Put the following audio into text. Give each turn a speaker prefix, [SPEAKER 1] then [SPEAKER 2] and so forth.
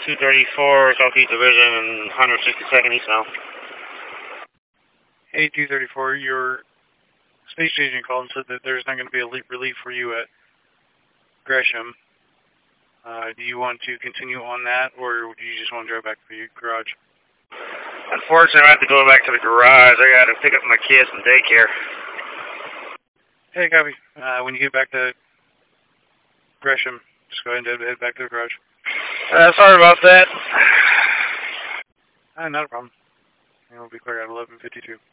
[SPEAKER 1] 234 Southeast Division and 162nd East now.
[SPEAKER 2] Hey, 234, your space agent called and said that there's not going to be a relief for you at Gresham. Do you want to continue on that, or do you just want to drive back to your garage?
[SPEAKER 1] Unfortunately, I have to go back to the garage. I got to pick up my kids from daycare.
[SPEAKER 2] Hey, copy. When you get back to Gresham, just go ahead and head back to the garage.
[SPEAKER 1] Sorry about that.
[SPEAKER 2] Not a problem. We'll be clear at 11:52.